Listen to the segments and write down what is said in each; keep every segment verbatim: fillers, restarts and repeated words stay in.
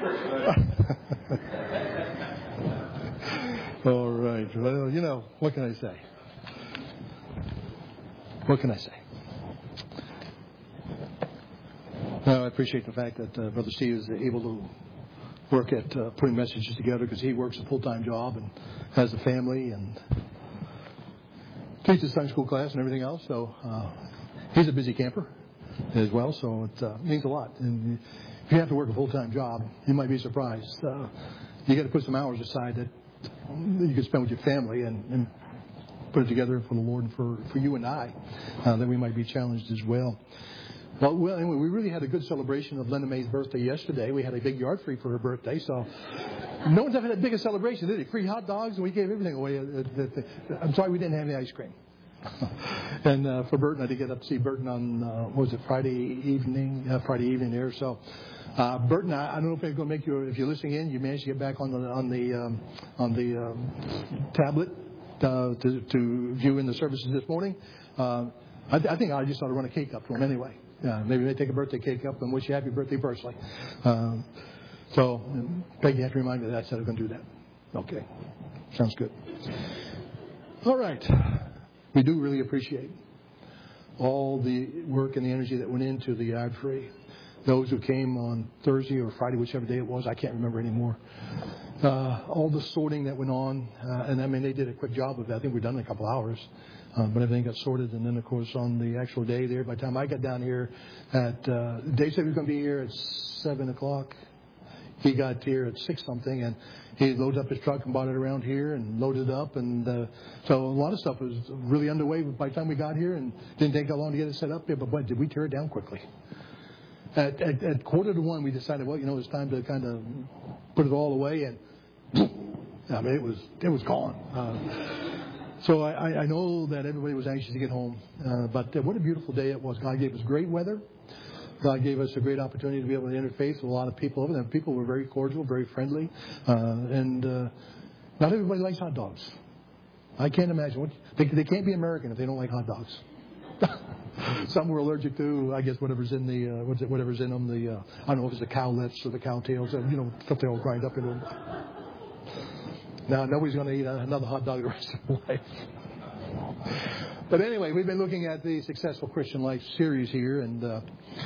All right. Well, you know, what can I say? What can I say? Well, I appreciate the fact that uh, Brother Steve is able to work at uh, putting messages together, because he works a full-time job and has a family and teaches Sunday school class and everything else. So uh, he's a busy camper as well, so it uh, means a lot. And if you have to work a full-time job, you might be surprised. Uh, you got to put some hours aside that you can spend with your family and, and put it together for the Lord and for, for you and I, uh, that we might be challenged as well. Well, well, anyway, we really had a good celebration of Linda May's birthday yesterday. We had a big yard free for her birthday, so no one's ever had a bigger celebration, did they? Free hot dogs, and we gave everything away. I'm sorry we didn't have any ice cream. And uh, for Burton, I did get up to see Burton on, uh, what was it, Friday evening, uh, Friday evening there. So, uh, Burton, I, I don't know if it's going to make you, if you're listening in, you managed to get back on the on the um, on the um, tablet uh, to, to view in the services this morning. Uh, I, th- I think I just ought to run a cake up to him anyway. Yeah, maybe they take a birthday cake up and wish you happy birthday personally. Um, so, Peggy, you have to remind me that I said I was going to do that. Okay. Sounds good. All right. We do really appreciate all the work and the energy that went into the Yard Free. Those who came on Thursday or Friday, whichever day it was, I can't remember anymore. Uh, all the sorting that went on, uh, and I mean, they did a quick job of that. I think we're done in a couple hours. Uh, but everything got sorted, and then, of course, on the actual day there, by the time I got down here at, uh, Dave said he was going to be here at seven o'clock. He got here at six something, and he loaded up his truck and brought it around here and loaded it up. And uh, so a lot of stuff was really underway by the time we got here, and didn't take that long to get it set up here. But boy, did we tear it down quickly. At, at, at quarter to one, we decided, well, you know, it's time to kind of put it all away, and I mean, it was it was gone. Uh, So I, I know that everybody was anxious to get home, uh, but uh, what a beautiful day it was. God gave us great weather. God gave us a great opportunity to be able to interface with a lot of people over there. People were very cordial, very friendly, uh, and uh, not everybody likes hot dogs. I can't imagine. What, they, they can't be American if they don't like hot dogs. Some were allergic to, I guess, whatever's in the uh, what's it, whatever's in them. The uh, I don't know if it's the cow lips or the cow tails. You know, stuff they all grind up into them. Now, nobody's going to eat another hot dog the rest of their life. But anyway, we've been looking at the Successful Christian Life series here, and uh,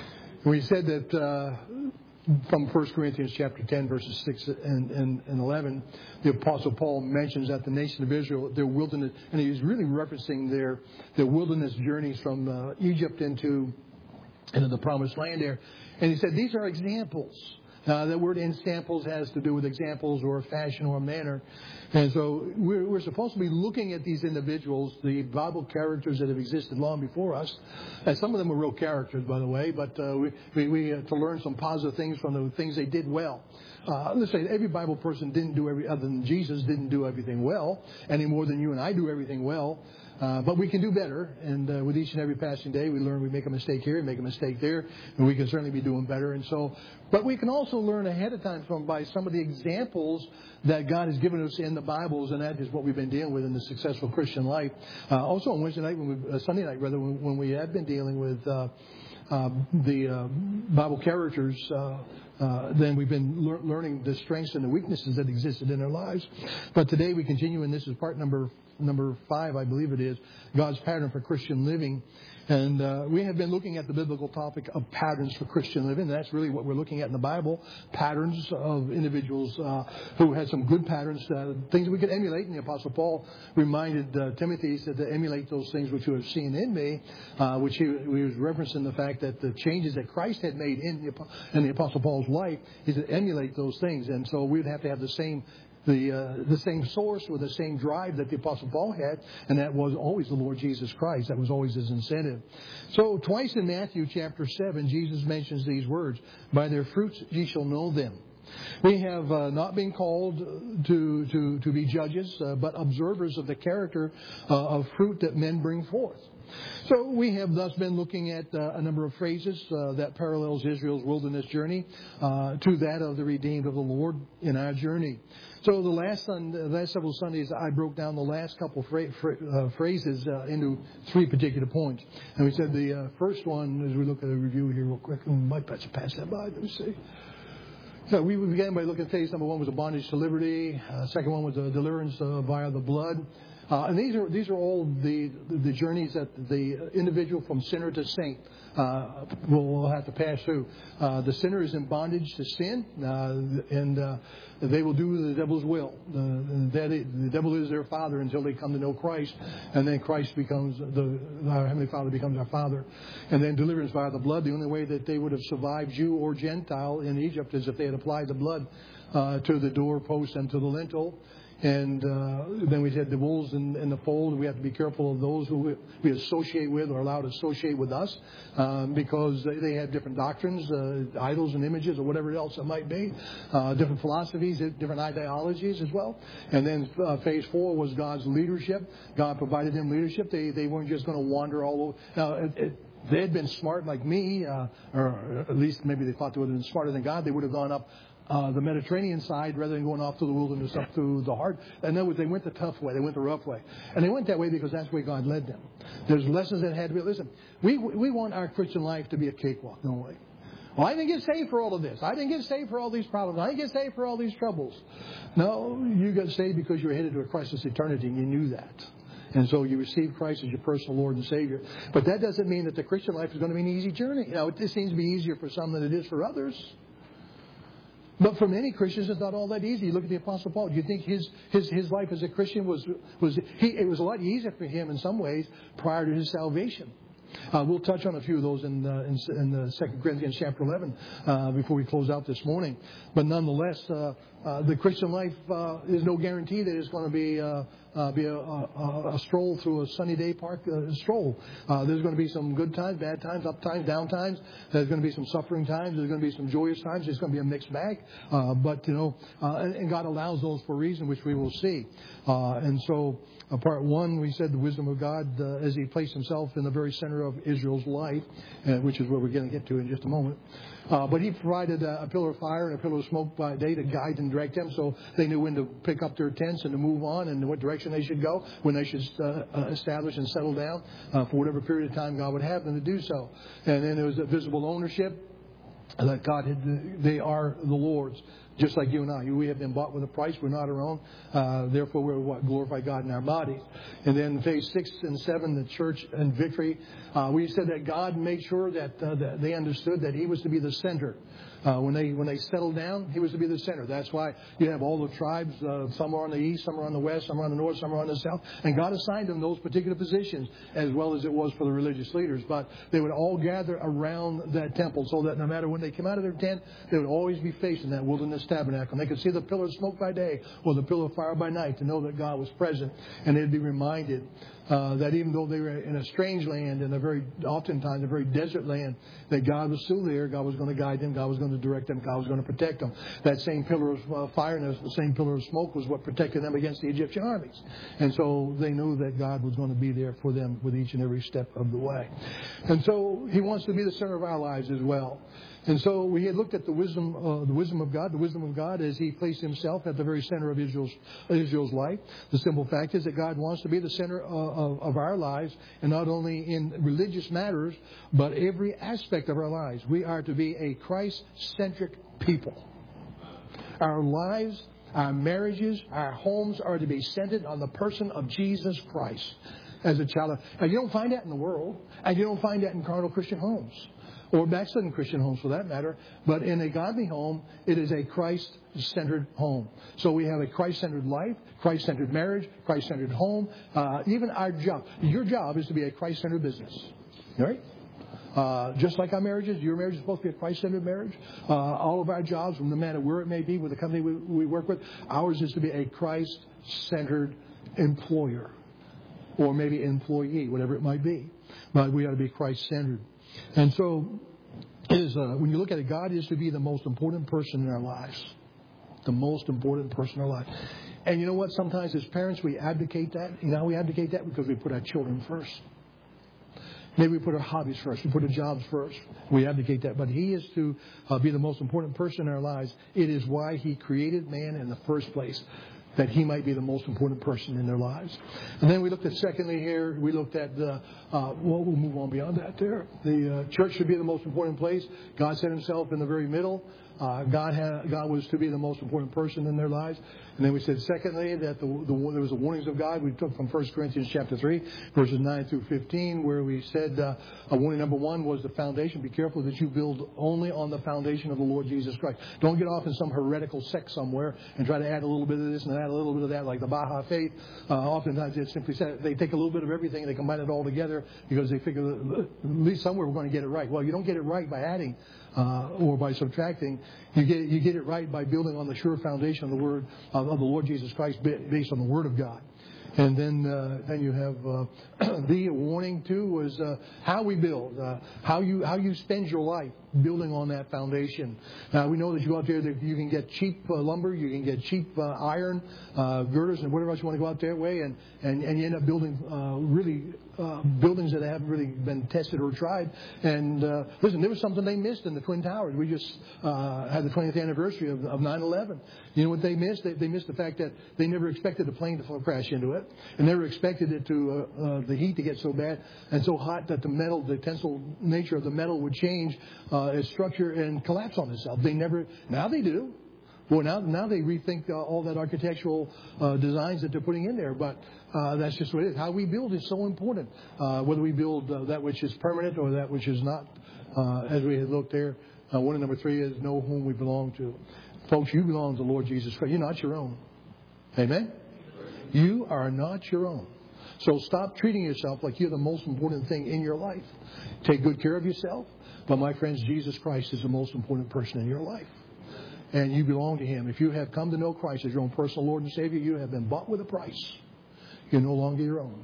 we said that uh, from First Corinthians chapter ten, verses six and, and, and eleven, the Apostle Paul mentions that the nation of Israel, their wilderness, and he's really referencing their, their wilderness journeys from uh, Egypt into, into the Promised Land there. And he said, these are examples. Uh, the word in samples has to do with examples or fashion or manner. And so we're, we're supposed to be looking at these individuals, the Bible characters that have existed long before us. And some of them were real characters, by the way, but uh, we, we, we uh, to learn some positive things from the things they did well. Uh, let's say every Bible person didn't do every, other than Jesus, didn't do everything well, any more than you and I do everything well. Uh, but we can do better, and uh, with each and every passing day, we learn we make a mistake here, make a mistake there, and we can certainly be doing better. And so, but we can also learn ahead of time from by some of the examples that God has given us in the Bibles, and that is what we've been dealing with in the Successful Christian Life. Uh, also on Wednesday night, when we, uh, Sunday night rather, when, when we have been dealing with uh, uh, the uh, Bible characters. Uh, Uh, then we've been lear- learning the strengths and the weaknesses that existed in their lives. But today we continue, and this is part number number five, I believe it is, God's pattern for Christian living. And uh, we have been looking at the biblical topic of patterns for Christian living. And that's really what we're looking at in the Bible, patterns of individuals uh, who had some good patterns, uh, things we could emulate. And the Apostle Paul reminded uh, Timothy, he said, to emulate those things which you have seen in me, uh, which he, he was referencing the fact that the changes that Christ had made in the, in the Apostle Paul's life, he said, emulate those things. And so we'd have to have the same The uh, the same source or the same drive that the Apostle Paul had, and that was always the Lord Jesus Christ. That was always his incentive. So twice in Matthew chapter seven, Jesus mentions these words, by their fruits ye shall know them. We have uh, not been called to, to, to be judges, uh, but observers of the character uh, of fruit that men bring forth. So we have thus been looking at uh, a number of phrases uh, that parallels Israel's wilderness journey uh, to that of the redeemed of the Lord in our journey. So the last, sun, the last several Sundays, I broke down the last couple fra- fra- uh, phrases uh, into three particular points. And we said the uh, first one, as we look at a review here real quick, I might pass that by, let me see. So we began by looking at phase number one was a bondage to liberty. Uh, second one was a deliverance uh, via the blood. Uh, and these are these are all the the journeys that the individual from sinner to saint uh, will, will have to pass through. Uh, the sinner is in bondage to sin, uh, and uh, they will do the devil's will. The, the, the devil is their father until they come to know Christ, and then Christ becomes the our Heavenly Father becomes our Father. And then deliverance via the blood. The only way that they would have survived, Jew or Gentile, in Egypt is if they had applied the blood uh, to the doorpost and to the lintel. And uh, then we said the wolves in, in the fold. We have to be careful of those who we associate with or allow to associate with us um, because they, they have different doctrines, uh, idols and images or whatever else it might be, uh, different philosophies, different ideologies as well. And then uh, phase four was God's leadership. God provided them leadership. They they weren't just going to wander all over. Now, it, it, they had been smart like me, uh, or at least maybe they thought they would have been smarter than God. They would have gone up Uh, the Mediterranean side rather than going off to the wilderness up through the heart. In other words, they went the tough way. They went the rough way. And they went that way because that's where God led them. There's lessons that had to be. Listen, we we want our Christian life to be a cakewalk, don't we? Well, I didn't get saved for all of this. I didn't get saved for all these problems. I didn't get saved for all these troubles. No, you got saved because you were headed to a crisis eternity and you knew that. And so you received Christ as your personal Lord and Savior. But that doesn't mean that the Christian life is going to be an easy journey. You know, it just seems to be easier for some than it is for others. But for many Christians, it's not all that easy. You look at the Apostle Paul. Do you think his his his life as a Christian was was he? It was a lot easier for him in some ways prior to his salvation. Uh, we'll touch on a few of those in uh, in, in the Second Corinthians chapter eleven uh, before we close out this morning. But nonetheless, uh, uh, the Christian life uh, is no guarantee that it's going to be uh, uh, be a, a, a stroll through a sunny day park uh, stroll. Uh, there's going to be some good times, bad times, up times, down times. There's going to be some suffering times. There's going to be some joyous times. There's going to be a mixed bag. Uh, but you know, uh, and, and God allows those for a reason, which we will see. Uh, and so. Uh, part one, we said the wisdom of God uh, as He placed Himself in the very center of Israel's life, uh, which is where we're going to get to in just a moment. Uh, but He provided a, a pillar of fire and a pillar of smoke by day to guide and direct them, so they knew when to pick up their tents and to move on and what direction they should go, when they should uh, uh, establish and settle down uh, for whatever period of time God would have them to do so. And then there was a visible ownership that God had. They are the Lord's. Just like you and I. We have been bought with a price. We're not our own. Uh, therefore, we're what? Glorify God in our bodies. And then phase six and seven, the church and victory. Uh, we said that God made sure that, uh, that they understood that He was to be the center. Uh, when they when they settled down, He was to be the center. That's why you have all the tribes. Uh, some are on the east, some are on the west, some are on the north, some are on the south. And God assigned them those particular positions, as well as it was for the religious leaders. But they would all gather around that temple, so that no matter when they came out of their tent, they would always be facing that wilderness tabernacle. And they could see the pillar of smoke by day or the pillar of fire by night to know that God was present. And they'd be reminded uh, that even though they were in a strange land, in a very oftentimes a very desert land, that God was still there. God was going to guide them. God was going to direct them. God was going to protect them. That same pillar of uh, fire and the same pillar of smoke was what protected them against the Egyptian armies. And so they knew that God was going to be there for them with each and every step of the way. And so He wants to be the center of our lives as well. And so we had looked at the wisdom, uh, the wisdom of God, the wisdom of God as He placed Himself at the very center of Israel's, Israel's life. The simple fact is that God wants to be the center of, of, of our lives, and not only in religious matters, but every aspect of our lives. We are to be a Christ-centric people. Our lives, our marriages, our homes are to be centered on the person of Jesus Christ as a child. Now, you don't find that in the world, and you don't find that in carnal Christian homes. Or backslidden Christian homes for that matter. But in a godly home, it is a Christ-centered home. So we have a Christ-centered life, Christ-centered marriage, Christ-centered home. Uh, even our job. Your job is to be a Christ-centered business. All right? Uh, just like our marriages, your marriage is supposed to be a Christ-centered marriage. Uh, all of our jobs, no matter where it may be, with the company we, we work with, ours is to be a Christ-centered employer. Or maybe employee, whatever it might be. But we ought to be Christ-centered. And so, is uh, when you look at it, God is to be the most important person in our lives. The most important person in our lives. And you know what? Sometimes as parents, we abdicate that. You know how we abdicate that? Because we put our children first. Maybe we put our hobbies first. We put our jobs first. We abdicate that. But He is to uh, be the most important person in our lives. It is why He created man in the first place, that he might be the most important person in their lives. And then we looked at, secondly here, we looked at, the, uh, well, we'll move on beyond that there. The uh, church should be the most important place. God set Himself in the very middle. uh, God had, God was to be the most important person in their lives. And then we said, secondly, that the, the, there was the warnings of God we took from First Corinthians chapter three, verses nine through fifteen, where we said uh, uh, warning number one was the foundation. Be careful that you build only on the foundation of the Lord Jesus Christ. Don't get off in some heretical sect somewhere and try to add a little bit of this and add a little bit of that, like the Baha'i faith. Uh, oftentimes it's simply said they take a little bit of everything and they combine it all together because they figure that at least somewhere we're going to get it right. Well, you don't get it right by adding uh, or by subtracting. You get you get it right by building on the sure foundation of the Word of, of the Lord Jesus Christ, based on the Word of God. And then uh, then you have uh, the warning too was uh, how we build, uh, how you how you spend your life building on that foundation. Now we know that you go out there that you can get cheap uh, lumber, you can get cheap uh, iron uh, girders and whatever else you want to go out that way, and and, and you end up building uh, really uh, buildings that haven't really been tested or tried. And uh, listen, there was something they missed in the Twin Towers. We just uh, had the twentieth anniversary of, of nine eleven. You know what they missed? They, they missed the fact that they never expected the plane to crash into it, and never expected it to uh, uh, the heat to get so bad and so hot that the metal, the tensile nature of the metal would change uh, its structure and collapse on itself. They never. Now they do. Well, now now they rethink uh, all that architectural uh, designs that they're putting in there. But uh, that's just what it is. How we build is so important. Uh, whether we build uh, that which is permanent or that which is not, uh, as we had looked there. Uh, one and number three is know whom we belong to. Folks, you belong to the Lord Jesus Christ. You're not your own. Amen? You are not your own. So stop treating yourself like you're the most important thing in your life. Take good care of yourself. But my friends, Jesus Christ is the most important person in your life. And you belong to Him. If you have come to know Christ as your own personal Lord and Savior, you have been bought with a price. You're no longer your own.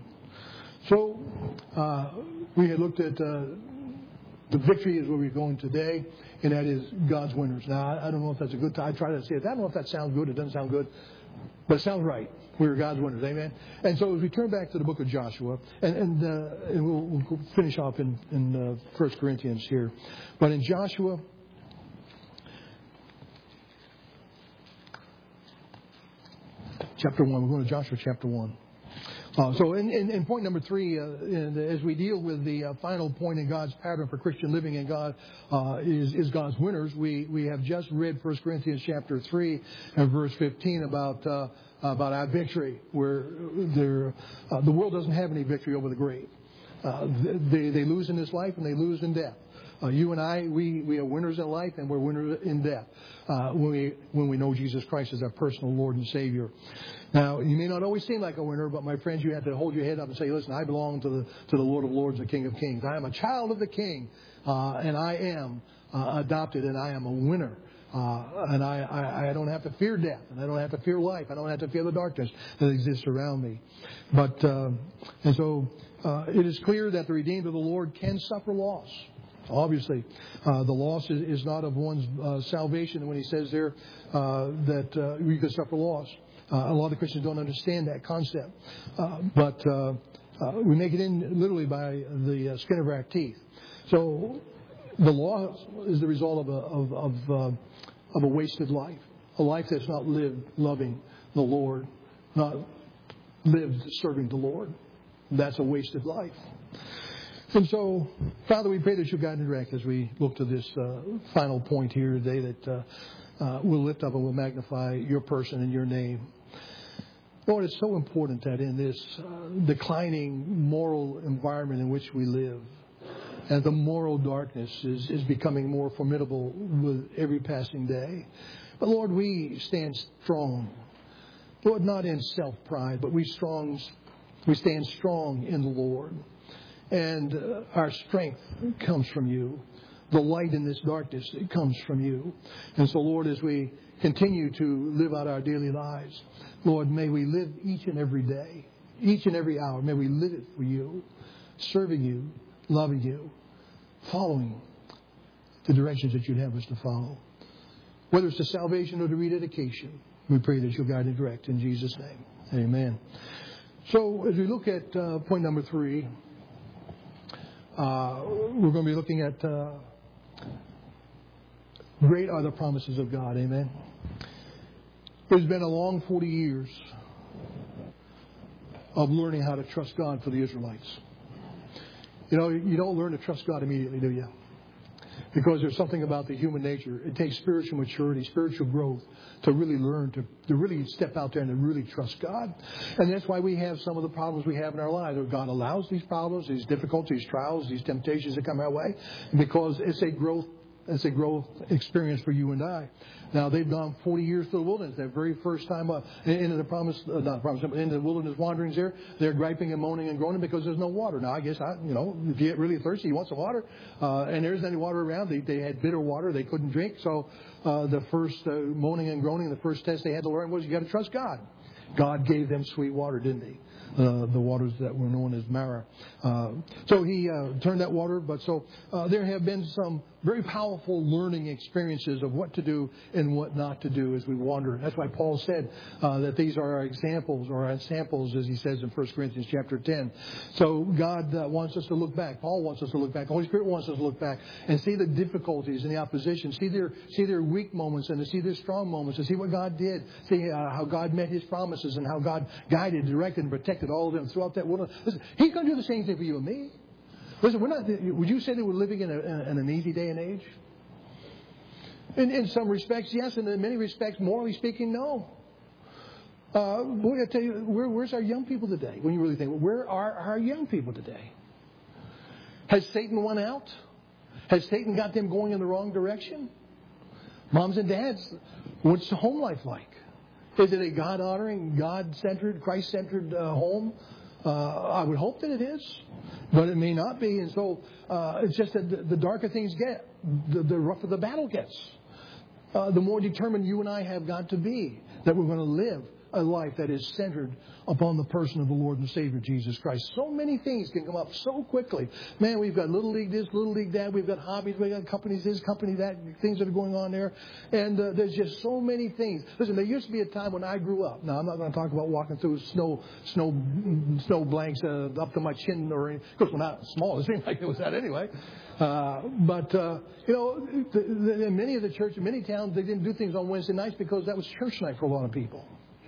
So uh, we had looked at uh, the victory is where we're going today, and that is God's winners. Now, I, I don't know if that's a good time. I try to say it. I don't know if that sounds good. It doesn't sound good. But it sounds right. We're God's winners. Amen? And so as we turn back to the book of Joshua, and, and, uh, and we'll, we'll finish off in, in uh, First Corinthians here. But in Joshua, chapter one. We're going to Joshua chapter one. Uh, so in, in, in point number three, uh, in, as we deal with the uh, final point in God's pattern for Christian living in God uh, is, is God's winners, we, we have just read First Corinthians chapter three and verse fifteen about uh, about our victory, where there, uh, the world doesn't have any victory over the grave. Uh, they, they lose in this life and they lose in death. Uh, you and I, we, we are winners in life and we're winners in death uh, when we when we know Jesus Christ as our personal Lord and Savior. Now, you may not always seem like a winner, but my friends, you have to hold your head up and say, listen, I belong to the to the Lord of Lords, the King of Kings. I am a child of the King, uh, and I am uh, adopted, and I am a winner. Uh, and I, I, I don't have to fear death, and I don't have to fear life. I don't have to fear the darkness that exists around me. But uh, and so uh, it is clear that the redeemed of the Lord can suffer loss. Obviously, uh, the loss is, is not of one's uh, salvation. When he says there uh, that uh, you could suffer loss, uh, a lot of Christians don't understand that concept. Uh, but uh, uh, we make it in literally by the uh, skin of our teeth. So the loss is the result of a of of, uh, of a wasted life, a life that's not lived loving the Lord, not lived serving the Lord. That's a wasted life. And so, Father, we pray that you guide and direct as we look to this uh, final point here today, that uh, uh, we'll lift up and we'll magnify your person and your name. Lord, it's so important that in this uh, declining moral environment in which we live, and the moral darkness is, is becoming more formidable with every passing day. But Lord, we stand strong. Lord, not in self-pride, but we strong, we stand strong in the Lord. And uh, our strength comes from you. The light in this darkness, it comes from you. And so, Lord, as we continue to live out our daily lives, Lord, may we live each and every day, each and every hour, may we live it for you, serving you, loving you, following the directions that you'd have us to follow. Whether it's to salvation or to rededication, we pray that you'll guide and direct in Jesus' name. Amen. So as we look at uh, point number three, uh, we're going to be looking at uh, great are the promises of God. Amen. It's been a long forty years of learning how to trust God for the Israelites. You know, you don't learn to trust God immediately, do you? Because there's something about the human nature. It takes spiritual maturity, spiritual growth to really learn, to, to really step out there and to really trust God. And that's why we have some of the problems we have in our lives. God allows these problems, these difficulties, trials, these temptations to come our way because it's a growth It's a growth experience for you and I. Now, they've gone forty years through the wilderness. Their very first time uh, into the promise, uh, not the promise, but into the wilderness wanderings there, they're griping and moaning and groaning because there's no water. Now, I guess, I, you know, if you get really thirsty, you want some water. Uh, and there isn't any water around. They, they had bitter water. They couldn't drink. So uh, the first uh, moaning and groaning, the first test they had to learn was you got to trust God. God gave them sweet water, didn't he? Uh, the waters that were known as Marah. Uh, so he uh, turned that water. But so uh, there have been some very powerful learning experiences of what to do and what not to do as we wander. That's why Paul said uh, that these are our examples or our samples, as he says in First Corinthians chapter ten. So God uh, wants us to look back. Paul wants us to look back. The Holy Spirit wants us to look back and see the difficulties and the opposition, see their see their weak moments and to see their strong moments, to see what God did, see uh, how God met His promises and how God guided, directed, and protected all of them throughout that world. Listen, He's going to do the same thing for you and me. Listen, we're not. Would you say that we're living in, a, in an easy day and age? In, in some respects, yes. And in many respects, morally speaking, no. Uh, boy, I tell you, where, where's our young people today? When you really think, where are our young people today? Has Satan won out? Has Satan got them going in the wrong direction? Moms and dads, what's the home life like? Is it a God-honoring, God-centered, Christ-centered uh, home? Uh, I would hope that it is, but it may not be. And so uh, it's just that the, the darker things get, the, the rougher the battle gets. Uh, the more determined you and I have got to be that we're going to live a life that is centered upon the person of the Lord and Savior Jesus Christ. So many things can come up so quickly. Man, we've got Little League this, Little League that. We've got hobbies. We've got companies this, company that, things that are going on there. And uh, there's just so many things. Listen, there used to be a time when I grew up. Now, I'm not going to talk about walking through snow snow, snow blanks uh, up to my chin or anything. Of course, when I was small, it seemed like it was that anyway. Uh, but, uh, you know, the, the, in many of the churches, many towns, they didn't do things on Wednesday nights because that was church night for a lot of people.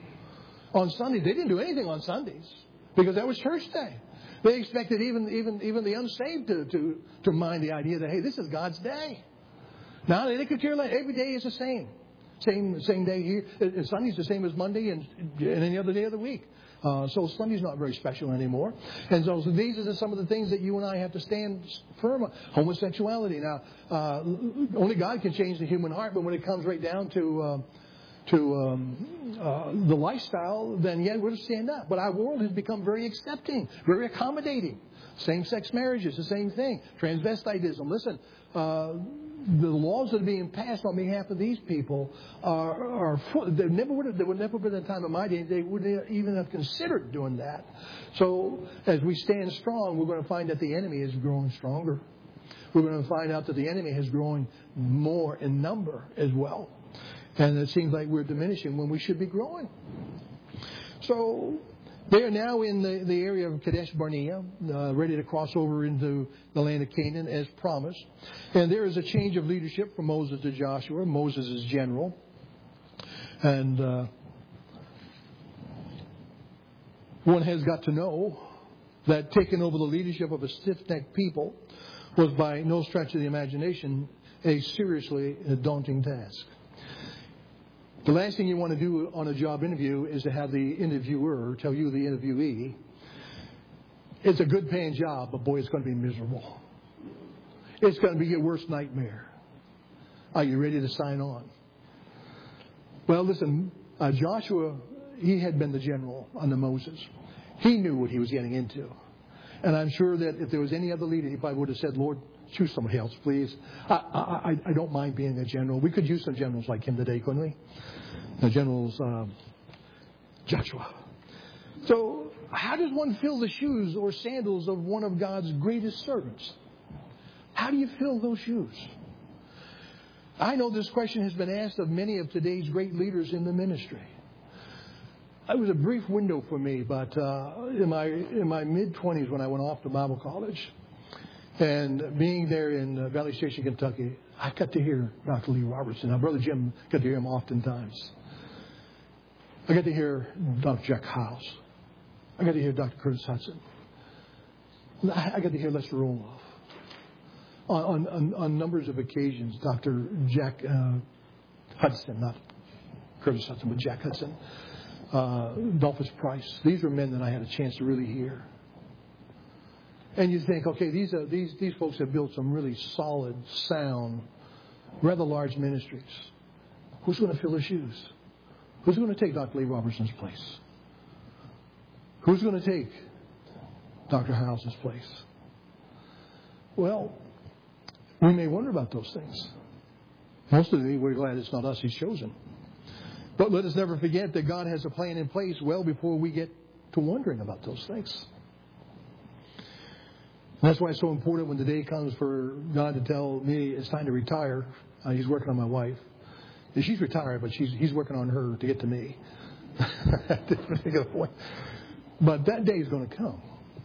On Sundays, they didn't do anything on Sundays because that was church day. They expected even even even the unsaved to to, to mind the idea that, hey, this is God's day. Now they could care less. Every day is the same. Same same day here. Sunday's the same as Monday and, and any other day of the week. Uh, so Sunday's not very special anymore. And so, so these are some of the things that you and I have to stand firm on. Homosexuality. Now, uh, only God can change the human heart, but when it comes right down to... Uh, to um, uh, the lifestyle, then yeah, we're to stand up. But our world has become very accepting, very accommodating. Same-sex marriage is the same thing. Transvestitism. Listen, uh, the laws that are being passed on behalf of these people are, are there never would have, there would never been a time in my day they wouldn't even have considered doing that. So as we stand strong, we're going to find that the enemy is growing stronger. We're going to find out that the enemy is growing more in number as well. And it seems like we're diminishing when we should be growing. So they are now in the, the area of Kadesh Barnea, uh, ready to cross over into the land of Canaan as promised. And there is a change of leadership from Moses to Joshua. Moses is general. And uh, one has got to know that taking over the leadership of a stiff-necked people was by no stretch of the imagination a seriously daunting task. The last thing you want to do on a job interview is to have the interviewer tell you, the interviewee, it's a good paying job, but boy, it's going to be miserable. It's going to be your worst nightmare. Are you ready to sign on? Well, listen, uh, Joshua, he had been the general under Moses. He knew what he was getting into. And I'm sure that if there was any other leader, he probably would have said, Lord, choose somebody else, please. I, I, I don't mind being a general. We could use some generals like him today, couldn't we? The generals, um, Joshua. So how does one fill the shoes or sandals of one of God's greatest servants? How do you fill those shoes? I know this question has been asked of many of today's great leaders in the ministry. It was a brief window for me, but uh, in my in my mid-twenties when I went off to Bible college, and being there in uh, Valley Station, Kentucky, I got to hear Doctor Lee Robertson. Now, Brother Jim got to hear him oftentimes. I got to hear Doctor Jack House. I got to hear Doctor Curtis Hudson. I got to hear Lester Roloff. on, on, on numbers of occasions, Doctor Jack uh, Hudson, not Curtis Hudson, but Jack Hudson, uh, Dolphus Price. These are men that I had a chance to really hear. And you think, okay, these are, these these folks have built some really solid, sound, rather large ministries. Who's going to fill their shoes? Who's going to take Doctor Lee Robertson's place? Who's going to take Doctor House's place? Well, we may wonder about those things. Most of the we're glad it's not us He's chosen. But let us never forget that God has a plan in place well before we get to wondering about those things. And that's why it's so important when the day comes for God to tell me it's time to retire. Uh, he's working on my wife. She's retired, but she's he's working on her to get to me. At this particular point. But that day is going to come.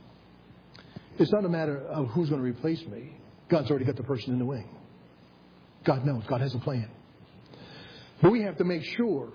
It's not a matter of who's going to replace me. God's already got the person in the wing. God knows. God has a plan. But we have to make sure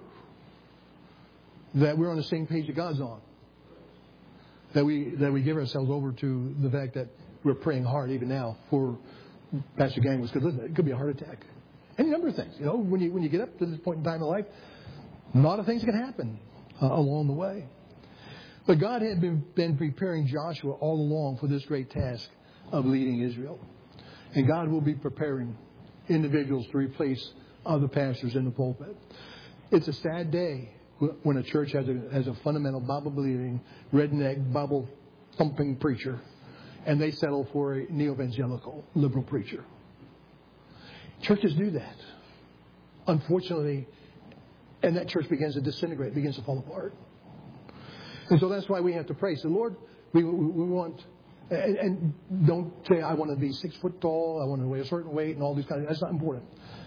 that we're on the same page that God's on. That we that we give ourselves over to the fact that we're praying hard even now for Pastor Gang was because it could be a heart attack. Any number of things. You know, when you when you get up to this point in time in life, a lot of things can happen uh, along the way. But God had been, been preparing Joshua all along for this great task of leading Israel. And God will be preparing individuals to replace other pastors in the pulpit. It's a sad day when a church has a, has a fundamental Bible-believing, redneck, Bible-thumping preacher, and they settle for a neo-evangelical, liberal preacher. Churches do that. Unfortunately, and that church begins to disintegrate, begins to fall apart. And so that's why we have to pray. So, Lord, we, we, we want, and, and don't say, I want to be six foot tall, I want to weigh a certain weight, and all these kinds of, that's not important.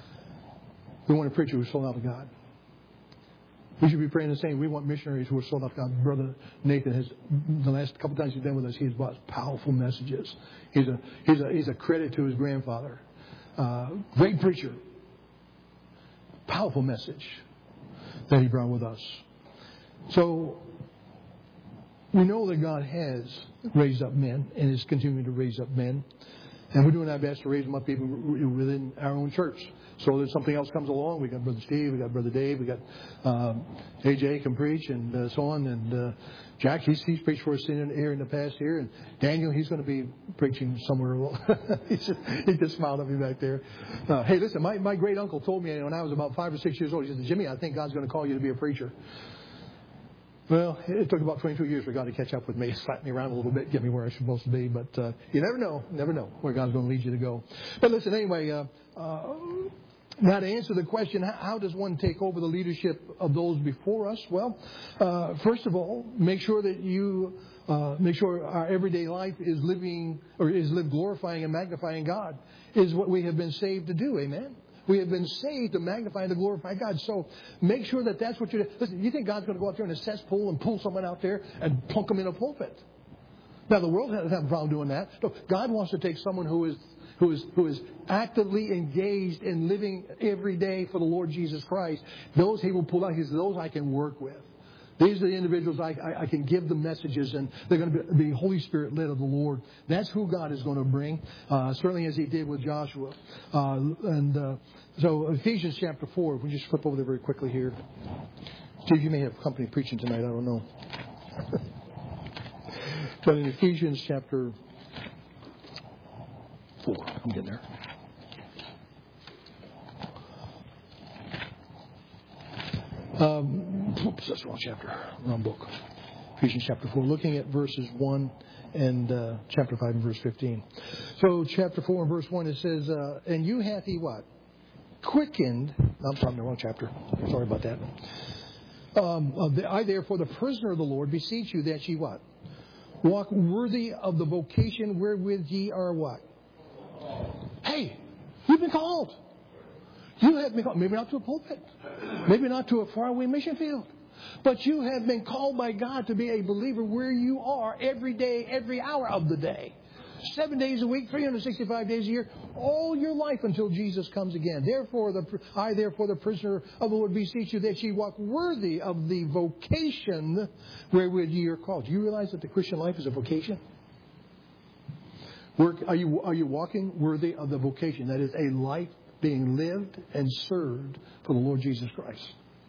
We want a preacher who's sold out to God. We should be praying the same. We want missionaries who are sold out to God. Brother Nathan has, the last couple of times he's been with us, he's brought powerful messages. He's a, he's a, he's a credit to his grandfather. Uh, great preacher. Powerful message that he brought with us. So, we know that God has raised up men and is continuing to raise up men. And we're doing our best to raise them up even within our own church. So if something else comes along, we got Brother Steve, we got Brother Dave, we got um, A J can preach and uh, so on. And uh, Jack, he's, he's preached for us in here in the past here. And Daniel, he's going to be preaching somewhere. he, just, he just smiled at me back there. Uh, hey, listen, my, my great uncle told me when I was about five or six years old, he said, Jimmy, I think God's going to call you to be a preacher. Well, it took about twenty-two years for God to catch up with me, slap me around a little bit, get me where I'm supposed to be. But uh, you never know, never know where God's going to lead you to go. But listen, anyway, uh, uh, now to answer the question, how, how does one take over the leadership of those before us? Well, uh, first of all, make sure that you uh, make sure our everyday life is living or is lived glorifying and magnifying God is what we have been saved to do. Amen. We have been saved to magnify and to glorify God. So make sure that that's what you're doing. Listen, you think God's going to go out there in a cesspool and pull someone out there and plunk them in a pulpit? Now, the world doesn't have a problem doing that. No, God wants to take someone who is who is who is actively engaged in living every day for the Lord Jesus Christ. Those He will pull out. He says, those I can work with. These are the individuals I, I, I can give the messages, and they're going to be the Holy Spirit led of the Lord. That's who God is going to bring, uh, certainly as He did with Joshua. Uh, and uh, so Ephesians chapter four, if we just flip over there very quickly here. Steve, you may have company preaching tonight, I don't know. But in Ephesians chapter four, I'm getting there. Um, oops, that's the wrong chapter, wrong book. Ephesians chapter four, looking at verses one and uh, chapter five and verse fifteen. So chapter four and verse one, it says, uh, and you hath He what? Quickened. I'm sorry, I'm in the wrong chapter. Sorry about that. Um, I therefore, the prisoner of the Lord, beseech you that ye what? Walk worthy of the vocation wherewith ye are what? Hey, you've been called. You have been called, maybe not to a pulpit, maybe not to a faraway mission field, but you have been called by God to be a believer where you are every day, every hour of the day. Seven days a week, three hundred sixty-five days a year, all your life until Jesus comes again. Therefore, the, I, therefore, the prisoner of the Lord, beseech you that ye walk worthy of the vocation wherewith ye are called. Do you realize that the Christian life is a vocation? Work, are you are you walking worthy of the vocation? That is a life being lived and served for the Lord Jesus Christ.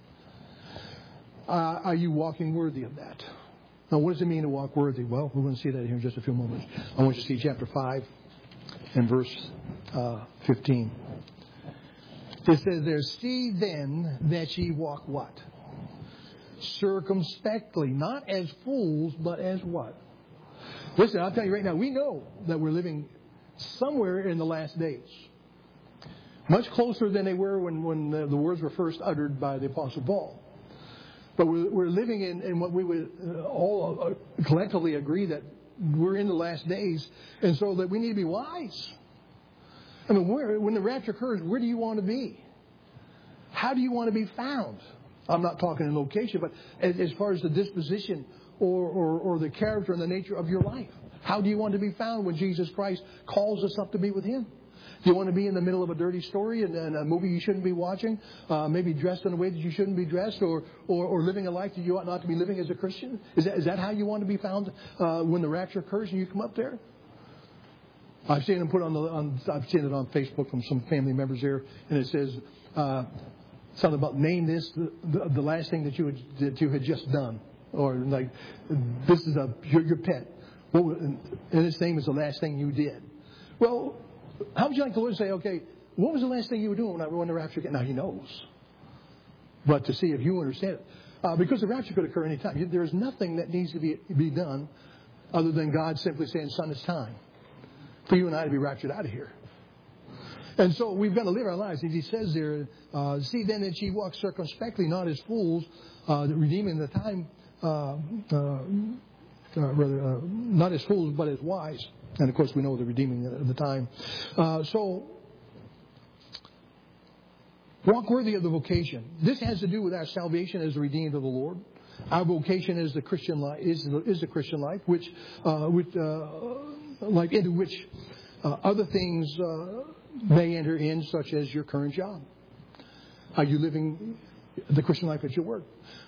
Uh, are you walking worthy of that? Now, what does it mean to walk worthy? Well, we're going to see that here in just a few moments. I want you to see chapter five and verse uh, fifteen. It says there, see then that ye walk what? Circumspectly, not as fools, but as what? Listen, I'll tell you right now, we know that we're living somewhere in the last days. Much closer than they were when, when the, the words were first uttered by the Apostle Paul. But we're, we're living in, in what we would uh, all uh, collectively agree that we're in the last days, and so that we need to be wise. I mean, where, when the rapture occurs, where do you want to be? How do you want to be found? I'm not talking in location, but as, as far as the disposition or, or, or the character and the nature of your life. How do you want to be found when Jesus Christ calls us up to be with Him? Do you want to be in the middle of a dirty story and, and a movie you shouldn't be watching? Uh, maybe dressed in a way that you shouldn't be dressed, or, or, or living a life that you ought not to be living as a Christian? Is that, is that how you want to be found uh, when the rapture occurs and you come up there? I've seen them put on the. On, I've seen it on Facebook from some family members here, and it says uh, something about name this the, the, the last thing that you had, that you had just done, or like this is a your, your pet. What was, and its name is the last thing you did. Well, how would you like the Lord to say, okay, what was the last thing you were doing when I when the rapture came? Now He knows, but to see if you understand it, uh, because the rapture could occur any time. There is nothing that needs to be be done other than God simply saying, "Son, it's time for you and I to be raptured out of here." And so we've got to live our lives. As He says there, uh, see then that ye walk circumspectly, not as fools, uh, redeeming the time, uh, uh, uh, rather, uh, not as fools, but as wise. And of course we know the redeeming of the time. Uh, so, walk worthy of the vocation. This has to do with our salvation as redeemed of the Lord. Our vocation is the Christian life, is the, is the Christian life, which, uh, which uh, life into which uh, other things uh, may enter in, such as your current job. Are you living the Christian life at your work?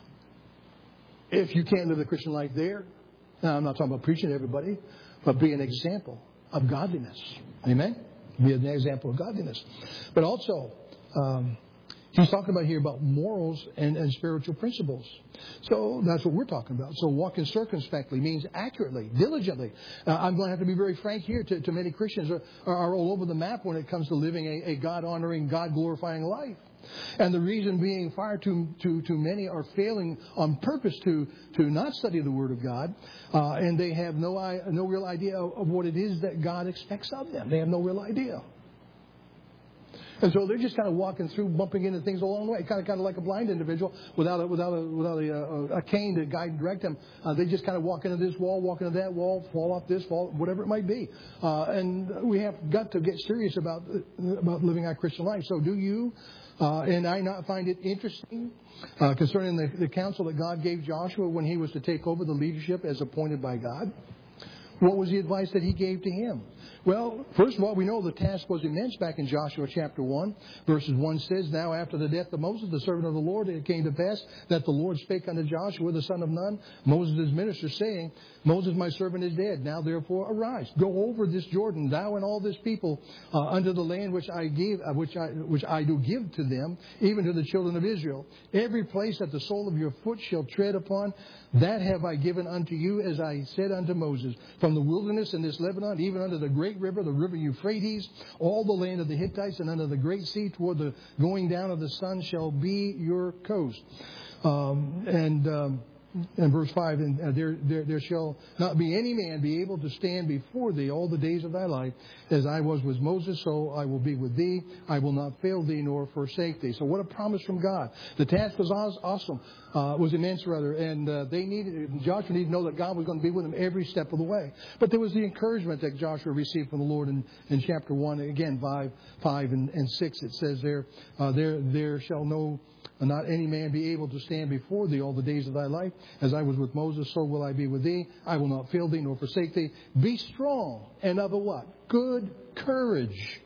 If you can't live the Christian life there, now I'm not talking about preaching to everybody, but be an example of godliness. Amen? Be an example of godliness. But also, um, he's talking about here about morals and, and spiritual principles. So that's what we're talking about. So walking circumspectly means accurately, diligently. Uh, I'm going to have to be very frank here to, to many Christians are, are all over the map when it comes to living a, a God-honoring, God-glorifying life. And the reason being far too, too, too many are failing on purpose to, to not study the Word of God. Uh, and they have no, no real idea of what it is that God expects of them. They have no real idea. And so they're just kind of walking through, bumping into things along the way, kind of, kind of like a blind individual without a, without a, without a, a, a cane to guide and direct them. Uh, they just kind of walk into this wall, walk into that wall, fall off this wall, whatever it might be. Uh, and we have got to get serious about about living our Christian life. So do you uh, and I not find it interesting uh, concerning the, the counsel that God gave Joshua when he was to take over the leadership as appointed by God? What was the advice that He gave to him? Well, first of all, we know the task was immense back in Joshua chapter one. Verses one says, Now after the death of Moses, the servant of the Lord, it came to pass that the Lord spake unto Joshua, the son of Nun, Moses' minister, saying, Moses, my servant, is dead. Now therefore arise, go over this Jordan, thou and all this people, uh, unto the land which I gave, uh, which I which I do give to them, even to the children of Israel. Every place that the sole of your foot shall tread upon, that have I given unto you, as I said unto Moses. From the wilderness in this Lebanon, even unto the great river, the river Euphrates, all the land of the Hittites, and unto the great sea toward the going down of the sun shall be your coast. Um, and um, and verse five, and uh, there, there there shall not be any man be able to stand before thee all the days of thy life. As I was with Moses, so I will be with thee. I will not fail thee nor forsake thee. So what a promise from God. The task was awesome, uh, was immense rather, and uh, they needed, Joshua needed to know that God was going to be with him every step of the way. But there was the encouragement that Joshua received from the Lord in, in chapter one, again, five, five and, and six. It says there, uh, there, there shall no And not any man be able to stand before thee all the days of thy life. As I was with Moses, so will I be with thee. I will not fail thee nor forsake thee. Be strong and of a what? Good courage.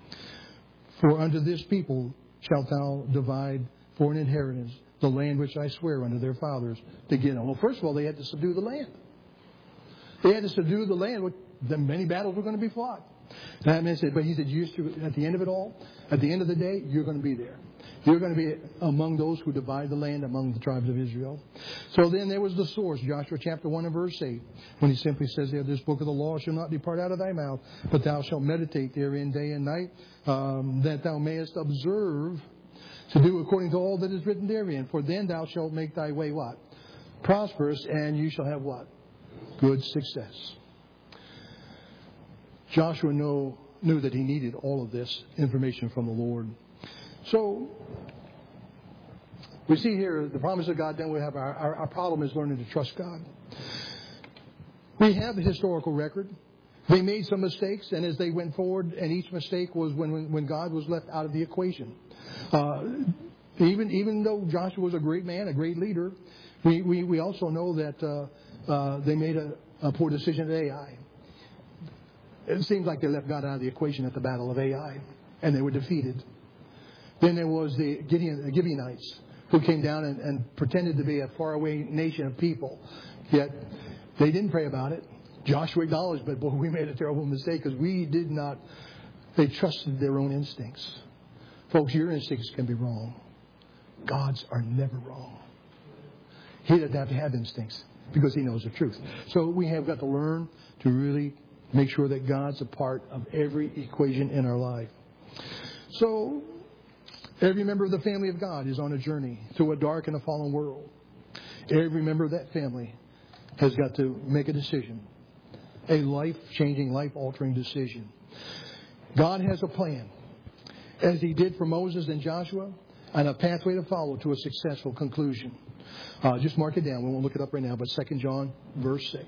For unto this people shalt thou divide for an inheritance the land which I swear unto their fathers to give them. Well, first of all, they had to subdue the land. They had to subdue the land the many battles were going to be fought. And that man said, but he said, you at the end of it all, at the end of the day, you're going to be there. You're going to be among those who divide the land among the tribes of Israel. So then there was the source, Joshua chapter one and verse eight, when he simply says there, this book of the law shall not depart out of thy mouth, but thou shalt meditate therein day and night, um, that thou mayest observe to do according to all that is written therein. For then thou shalt make thy way what? Prosperous, and you shall have what? Good success. Joshua know, knew that he needed all of this information from the Lord. So, we see here the promise of God, then we have our, our, our problem is learning to trust God. We have the historical record. They made some mistakes, and as they went forward, and each mistake was when, when, when God was left out of the equation. Uh, even, even though Joshua was a great man, a great leader, we, we, we also know that uh, uh, they made a, a poor decision at Ai. It seems like they left God out of the equation at the Battle of Ai, and they were defeated. Then there was the, Gideon, the Gibeonites, who came down and, and pretended to be a faraway nation of people. Yet they didn't pray about it. Joshua acknowledged, but boy, we made a terrible mistake because we did not, they trusted their own instincts. Folks, your instincts can be wrong. God's are never wrong. He doesn't have to have instincts because he knows the truth. So we have got to learn to really make sure that God's a part of every equation in our life. So every member of the family of God is on a journey through a dark and a fallen world. Every member of that family has got to make a decision, a life-changing, life-altering decision. God has a plan, as he did for Moses and Joshua, and a pathway to follow to a successful conclusion. Uh, just mark it down. We won't look it up right now, but Second John, verse six.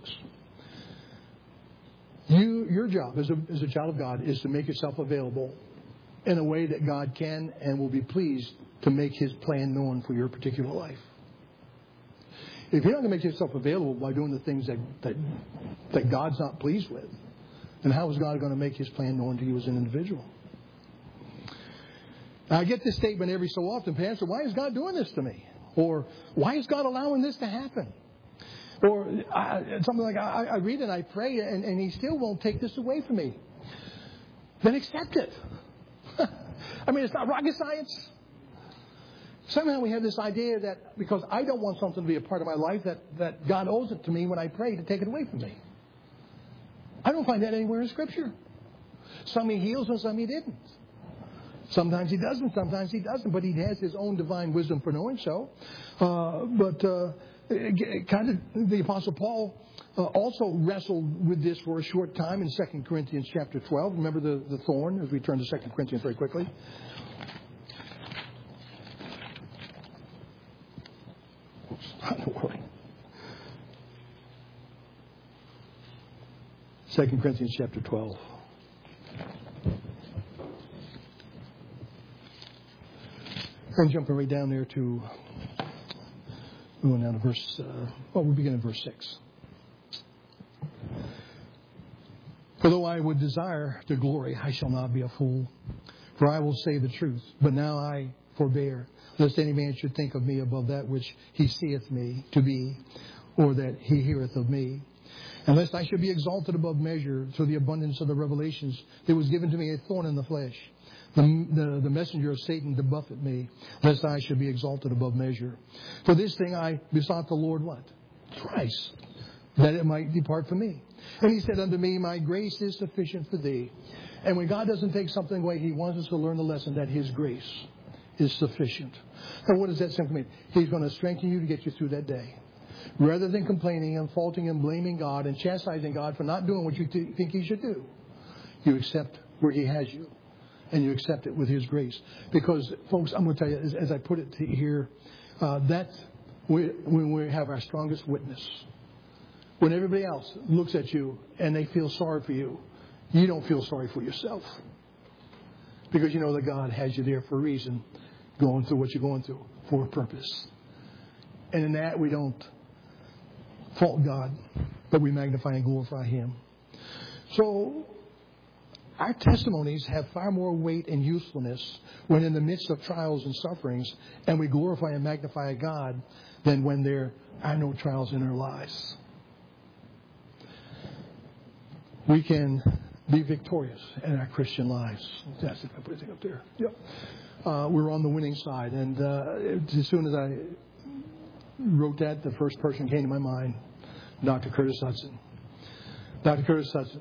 You, your job as a, as a child of God is to make yourself available in a way that God can and will be pleased to make his plan known for your particular life. If you're not going to make yourself available by doing the things that, that, that God's not pleased with, then how is God going to make his plan known to you as an individual? Now, I get this statement every so often, Pastor, why is God doing this to me? Or why is God allowing this to happen? Or I, something like, I, I read and I pray and, and he still won't take this away from me. Then accept it. I mean, it's not rocket science. Somehow we have this idea that because I don't want something to be a part of my life, that, that God owes it to me when I pray to take it away from me. I don't find that anywhere in Scripture. Some he heals and some he didn't. Sometimes he does and sometimes he doesn't, but he has his own divine wisdom for knowing so. Uh, but uh, kind of the Apostle Paul uh, also wrestled with this for a short time in Second Corinthians chapter twelve. Remember the, the thorn as we turn to Second Corinthians very quickly. Second Corinthians chapter twelve. And jumping right down there to, going down to verse, uh, well, we begin in verse six. For though I would desire to glory, I shall not be a fool, for I will say the truth. But now I forbear, lest any man should think of me above that which he seeth me to be, or that he heareth of me. And lest I should be exalted above measure through the abundance of the revelations, there was given to me a thorn in the flesh, the, the, the messenger of Satan to buffet me, lest I should be exalted above measure. For this thing I besought the Lord what? Thrice, that it might depart from me. And he said unto me, my grace is sufficient for thee. And when God doesn't take something away, he wants us to learn the lesson that his grace is sufficient. And what does that simply mean? He's going to strengthen you to get you through that day. Rather than complaining and faulting and blaming God and chastising God for not doing what you th- think he should do, you accept where he has you. And you accept it with his grace. Because, folks, I'm going to tell you, as, as I put it to here, uh, that's when we have our strongest witness. When everybody else looks at you and they feel sorry for you, you don't feel sorry for yourself. Because you know that God has you there for a reason, going through what you're going through, for a purpose. And in that, we don't fault God, but we magnify and glorify him. So, our testimonies have far more weight and usefulness when in the midst of trials and sufferings, and we glorify and magnify God, than when there are no trials in our lives. we can be victorious in our Christian lives. That's it. I put it up there. Yep. Uh, we're on the winning side. And uh, as soon as I wrote that, the first person came to my mind, Doctor Curtis Hudson. Doctor Curtis Hudson.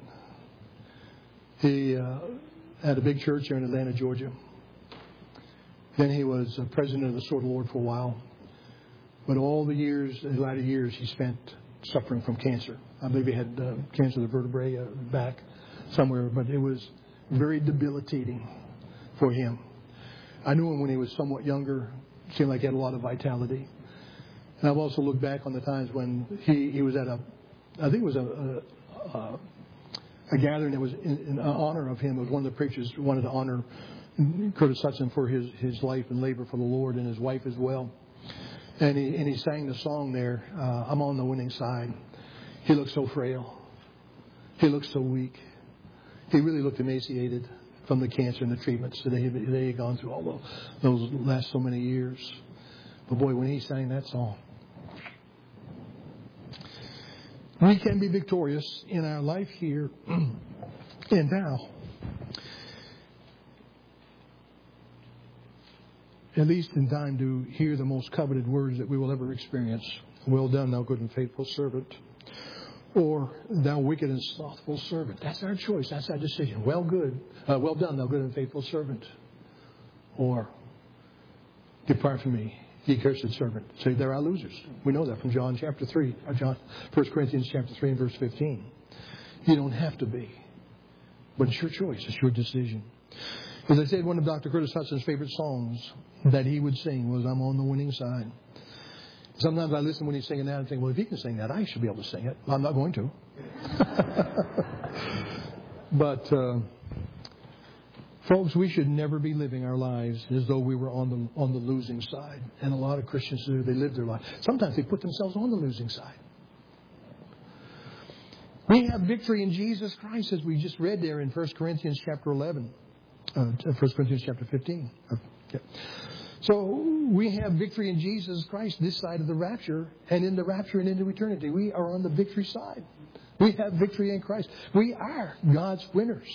He uh, had a big church here in Atlanta, Georgia. Then he was uh, president of the Sword of the Lord for a while. But all the years, the latter years, he spent suffering from cancer. I believe he had uh, cancer of the vertebrae uh, back somewhere, but it was very debilitating for him. I knew him when he was somewhat younger. Seemed like he had a lot of vitality. And I've also looked back on the times when he, he was at a, I think it was a, a, a, a gathering that was in, in honor of him. It was one of the preachers who wanted to honor Curtis Hudson for his, his life and labor for the Lord, and his wife as well. And he, and he sang the song there, uh, I'm on the winning side. He looked so frail. He looked so weak. He really looked emaciated from the cancer and the treatments that he, that he had gone through all those last so many years. But boy, when he sang that song, we can be victorious in our life here and now. At least in time to hear the most coveted words that we will ever experience. Well done, thou good and faithful servant. Or, thou wicked and slothful servant. That's our choice. That's our decision. Well good. Uh, well done, thou good and faithful servant. Or, depart from me, ye cursed servant. Say, there are losers. We know that from John chapter three. Or John, First Corinthians chapter three and verse fifteen. You don't have to be. But it's your choice. It's your decision. As I said, one of Doctor Curtis Hudson's favorite songs that he would sing was I'm on the winning side. Sometimes I listen when he's singing that and think, well, if he can sing that, I should be able to sing it. I'm not going to. But, uh, folks, we should never be living our lives as though we were on the on the losing side. And a lot of Christians do. They live their life. Sometimes they put themselves on the losing side. We have victory in Jesus Christ, as we just read there in First Corinthians chapter eleven. Uh, First Corinthians chapter fifteen. Uh, yeah. So we have victory in Jesus Christ this side of the rapture, and in the rapture and into eternity. We are on the victory side. We have victory in Christ. We are God's winners.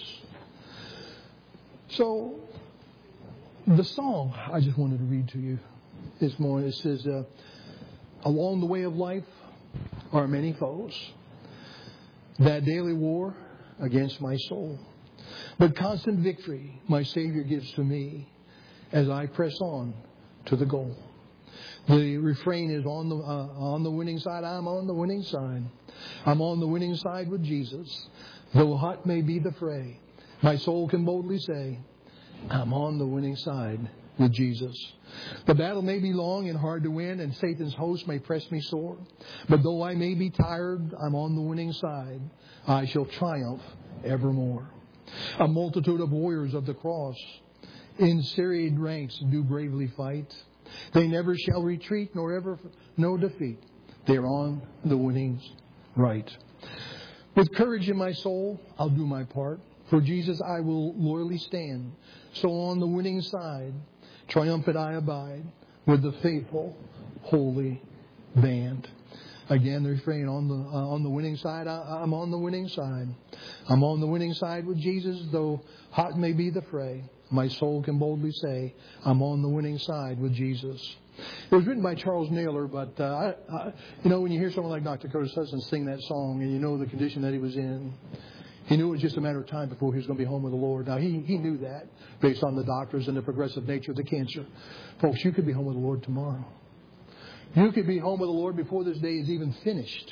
So the song I just wanted to read to you this morning, it says, uh, along the way of life are many foes that daily war against my soul. But constant victory my Savior gives to me as I press on to the goal. The refrain is on the uh, on the winning side. I'm on the winning side. I'm on the winning side with Jesus. Though hot may be the fray, my soul can boldly say, I'm on the winning side with Jesus. The battle may be long and hard to win, and Satan's host may press me sore. But though I may be tired, I'm on the winning side. I shall triumph evermore. A multitude of warriors of the cross in serried ranks do bravely fight. They never shall retreat, nor ever know defeat. They're on the winning right. With courage in my soul, I'll do my part. For Jesus I will loyally stand. So on the winning side, triumphant I abide with the faithful, holy band. Again, the refrain, on the uh, on the winning side, I, I'm on the winning side. I'm on the winning side with Jesus, though hot may be the fray. My soul can boldly say, I'm on the winning side with Jesus. It was written by Charles Naylor, but, uh, I, I, you know, when you hear someone like Doctor Curtis Hudson sing that song and you know the condition that he was in, he knew it was just a matter of time before he was going to be home with the Lord. Now, he, he knew that based on the doctors and the progressive nature of the cancer. Folks, you could be home with the Lord tomorrow. You could be home with the Lord before this day is even finished.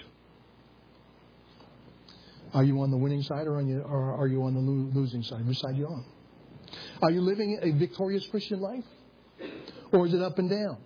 Are you on the winning side or, on you, or are you on the lo- losing side? Which side are you on? Are you living a victorious Christian life? Or is it up and down?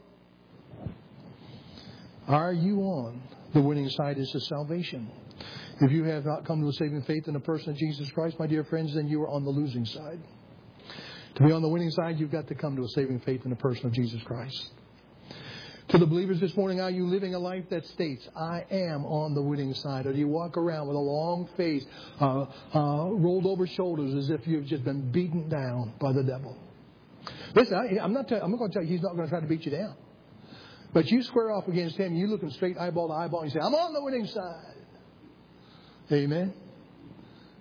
Are you on the winning side is the salvation? If you have not come to a saving faith in the person of Jesus Christ, my dear friends, then you are on the losing side. To be on the winning side, you've got to come to a saving faith in the person of Jesus Christ. To the believers this morning, are you living a life that states, I am on the winning side? Or do you walk around with a long face, uh, uh, rolled over shoulders as if you've just been beaten down by the devil? Listen, I, I'm not, I'm not going to tell you he's not going to try to beat you down. But you square off against him, you look him straight eyeball to eyeball, and you say, I'm on the winning side. Amen.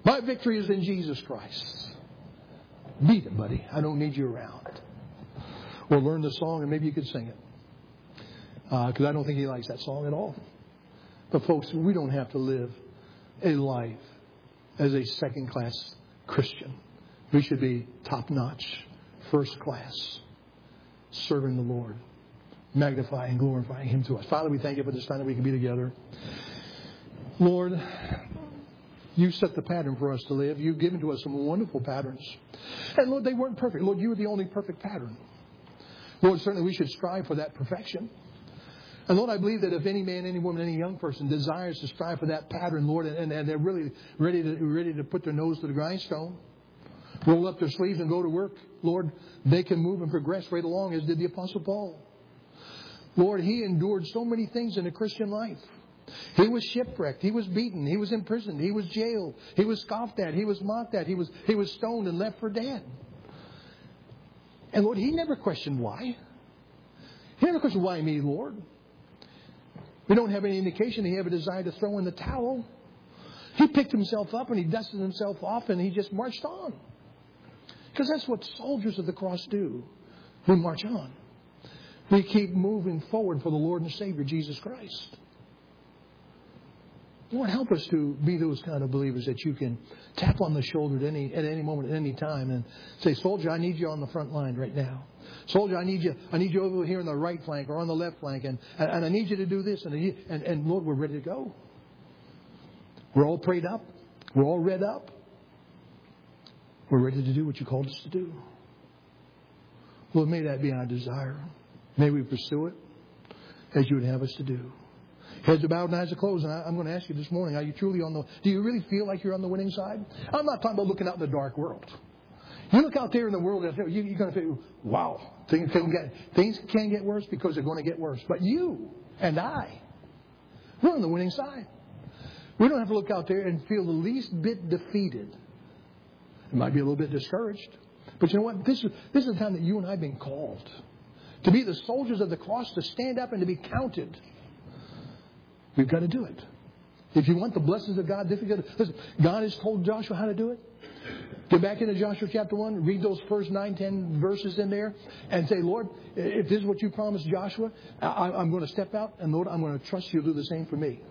My victory is in Jesus Christ. Beat it, buddy. I don't need you around. Or learn the song and maybe you could sing it. Because uh, I don't think he likes that song at all. But folks, we don't have to live a life as a second-class Christian. We should be top-notch, first-class, serving the Lord, magnifying and glorifying Him to us. Father, we thank you for this time that we can be together. Lord, you set the pattern for us to live. You've given to us some wonderful patterns. And Lord, they weren't perfect. Lord, you were the only perfect pattern. Lord, certainly we should strive for that perfection. And Lord, I believe that if any man, any woman, any young person desires to strive for that pattern, Lord, and, and they're really ready to, ready to put their nose to the grindstone, roll up their sleeves and go to work, Lord, they can move and progress right along as did the Apostle Paul. Lord, he endured so many things in the Christian life. He was shipwrecked. He was beaten. He was imprisoned. He was jailed. He was scoffed at. He was mocked at. He was, he was stoned and left for dead. And Lord, he never questioned why. He never questioned, why me, Lord? We don't have any indication he ever desired to throw in the towel. He picked himself up and he dusted himself off and he just marched on. Because that's what soldiers of the cross do. We march on. We keep moving forward for the Lord and Savior, Jesus Christ. Lord, help us to be those kind of believers that you can tap on the shoulder at any at any moment, at any time, and say, "Soldier, I need you on the front line right now. Soldier, I need you. I need you over here on the right flank or on the left flank, and and, and I need you to do this." And, and and Lord, we're ready to go. We're all prayed up. We're all read up. We're ready to do what you called us to do. Lord, may that be our desire. May we pursue it as you would have us to do. Heads are bowed and eyes are closed. And I, I'm going to ask you this morning, are you truly on the, do you really feel like you're on the winning side? I'm not talking about looking out in the dark world. You look out there in the world, you, you're going to feel, wow, things can, get, things can get worse because they're going to get worse. But you and I, we're on the winning side. We don't have to look out there and feel the least bit defeated. It might be a little bit discouraged. But you know what? This is, this is the time that you and I have been called to be the soldiers of the cross, to stand up and to be counted. We've got to do it. If you want the blessings of God, difficult. Listen, God has told Joshua how to do it. Get back into Joshua chapter one, read those first nine, ten verses in there, and say, Lord, if this is what you promised Joshua, I, I'm going to step out, and Lord, I'm going to trust you to do the same for me.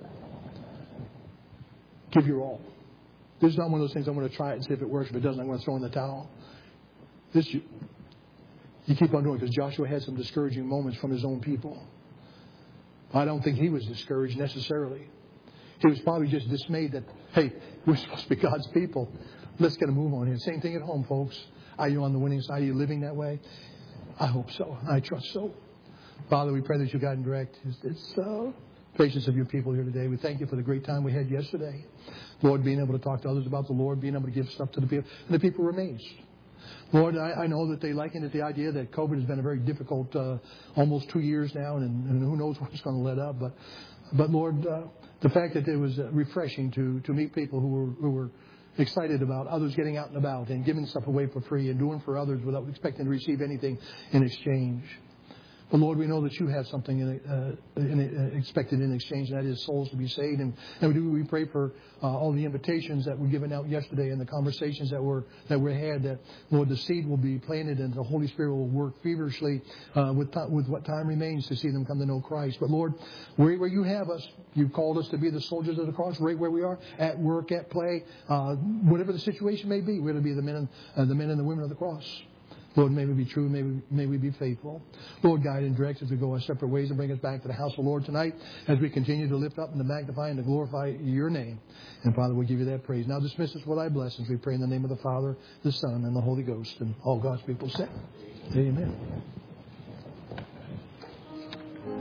Give your all. This is not one of those things I'm going to try it and see if it works. If it doesn't, I'm going to throw in the towel. This you, you keep on doing, because Joshua had some discouraging moments from his own people. I don't think he was discouraged necessarily. He was probably just dismayed that, hey, we're supposed to be God's people. Let's get a move on here. Same thing at home, folks. Are you on the winning side? Are you living that way? I hope so. I trust so. Father, we pray that you guide and direct. It's uh, patience of your people here today. We thank you for the great time we had yesterday. Lord, being able to talk to others about the Lord, being able to give stuff to the people. And the people were amazed. Lord, I, I know that they liken it the idea that COVID has been a very difficult, uh, almost two years now, and, and who knows what's going to let up. But, but Lord, uh, the fact that it was uh, refreshing to to meet people who were who were excited about others getting out and about and giving stuff away for free and doing for others without expecting to receive anything in exchange. But Lord, we know that you have something in, uh, in, uh, expected in exchange, and that is souls to be saved. And, and we do we pray for uh, all the invitations that were given out yesterday and the conversations that were that were had. That Lord, the seed will be planted, and the Holy Spirit will work feverishly uh, with th- with what time remains to see them come to know Christ. But Lord, where, where you have us, you've called us to be the soldiers of the cross, right where we are, at work, at play, uh, whatever the situation may be. We're to be the men and uh, the men and the women of the cross. Lord, may we be true, may we, may we be faithful. Lord, guide and direct as we go our separate ways and bring us back to the house of the Lord tonight as we continue to lift up and to magnify and to glorify your name. And Father, we give you that praise. Now dismiss us with thy blessings. We pray in the name of the Father, the Son, and the Holy Ghost. And all God's people say, amen.